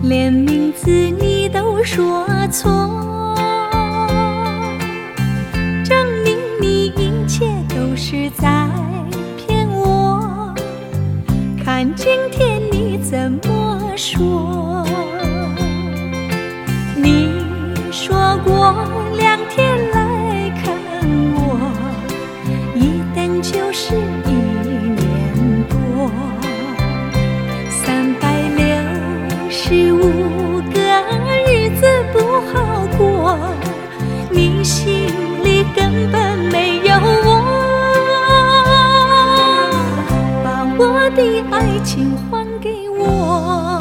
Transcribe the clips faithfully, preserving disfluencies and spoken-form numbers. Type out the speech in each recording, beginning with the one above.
连名字你都说错，证明你一切都是在骗我。看今天你怎么说？你说过两天来看我，一等就是一年多，三百六十五个日子不好过，你心里根本没有我，把我的爱情还给我。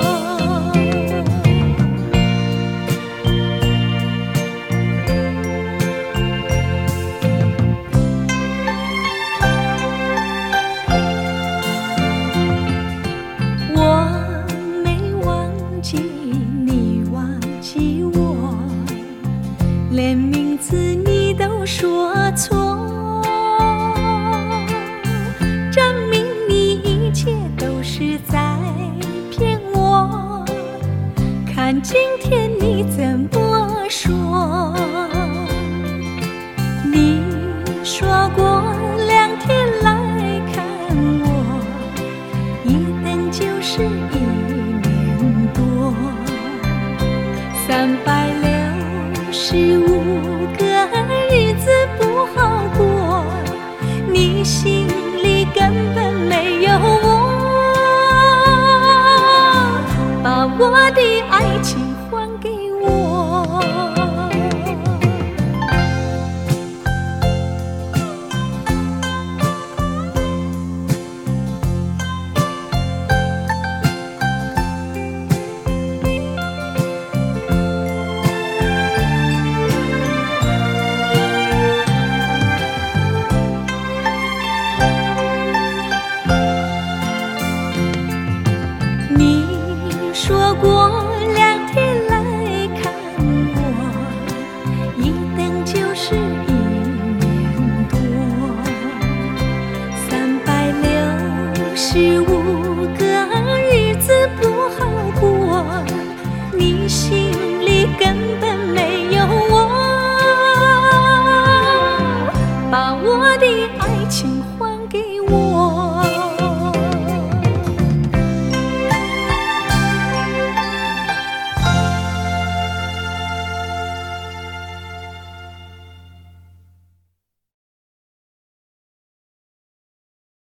我没忘记你忘记我，连名字你都说错，证明你一切都是在骗我。看今天你怎么说？你说过两天来看我，一等就是一年多，三百六十五个日子不好过，你心里根本没有我，把我的爱情还给我。你说过两天来看我，一等就是一年多，三百六十五个日子不好过，你心里根本没有我，